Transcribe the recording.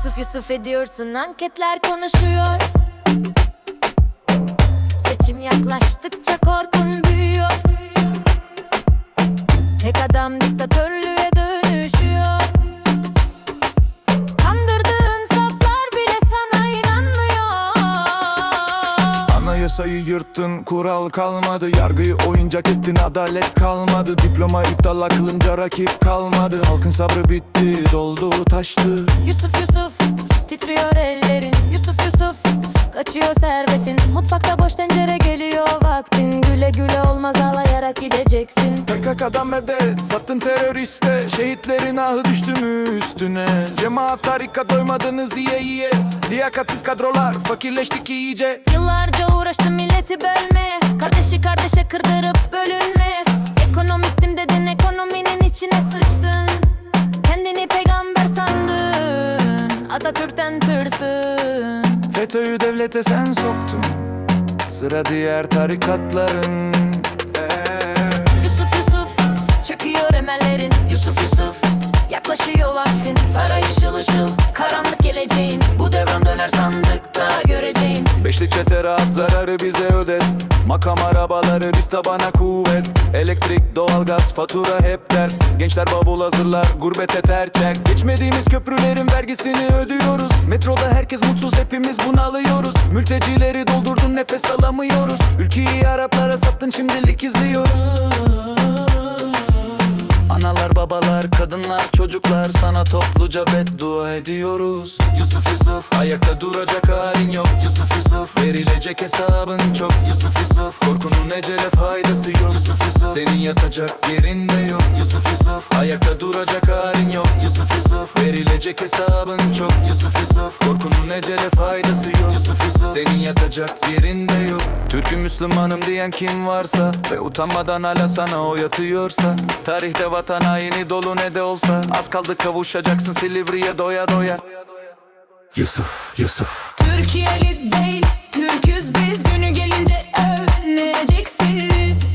Yusuf Yusuf ediyorsun, anketler konuşuyor. Seçim yaklaştıkça korkun büyüyor. Tek adam diktatörlüğe dönüşüyor. Kandırdığın saflar bile sana inanmıyor. Anayasayı yırttın, kural kalmadı. Yargıyı oyuncak ettin, adalet kalmadı. Diploma iptal akılınca rakip kalmadı. Halkın sabrı bitti, doldu taştı. Yusuf Yusuf titriyor ellerin. Yusuf Yusuf kaçıyor servetin. Mutfakta boş tencere geliyor vaktin. Güle güle olmaz, ağlayarak gideceksin. PKK'dan medet, sattın teröriste. Şehitlerin ahı düştü mü üstüne? Cemaat tarikat doymadınız yiye. Liyakatsiz kadrolar, fakirleştik iyice. Yıllarca uğraştım milleti bölmeye. Kardeşi kardeşe kırdırıp bölünmeye. Ekonomistim dedin, ekonominin içine sıçtın. Kendini peygamber sandın, Atatürk'ten tırsın. FETÖ'yü devlete sen soktun, sıra diğer tarikatların. Yusuf Yusuf çöküyor emellerin. Yusuf Yusuf yaklaşıyor vaktin. Saray ışıl ışıl, karanlık geleceğin. Bu devran döner sandıkta göreceğin. Beşlik çete rahat, zararı bize ödet. Makam arabaları, biz tabana kuvvet. Elektrik, doğalgaz, fatura hep dert. Gençler bavul hazırlar, gurbete tercek. Geçmediğimiz köprülerin vergisini ödüyoruz. Metroda herkes mutsuz, hepimiz bunalıyoruz. Mültecileri doldurdun, nefes alamıyoruz. Ülkeyi Araplara sattın, şimdilik izliyoruz. Analar, babalar, kadınlar, çocuklar, sana topluca beddua ediyoruz. Yusuf Yusuf, ayakta duracak halin yok. Yusuf Yusuf, verilecek hesabın çok. Yusuf Yusuf, korkunun ecele faydası yok. Yusuf Yusuf, senin yatacak yerin de yok. Yusuf Yusuf, ayakta duracak halin yok. Yusuf Yusuf, verilecek hesabın çok. Yusuf Yusuf, korkunun ecele faydası yok. Yusuf Yusuf, senin yatacak yerin de yok. Türk'üm Müslümanım diyen kim varsa ve utanmadan hala sana oy atıyorsa, tarihte vatan haini dolu ne de olsa, az kaldı kavuşacaksın Silivri'ye doya doya. Yusuf, Yusuf. Türkiye'li değil, Türküz biz. Günü gelince öğreneceksiniz.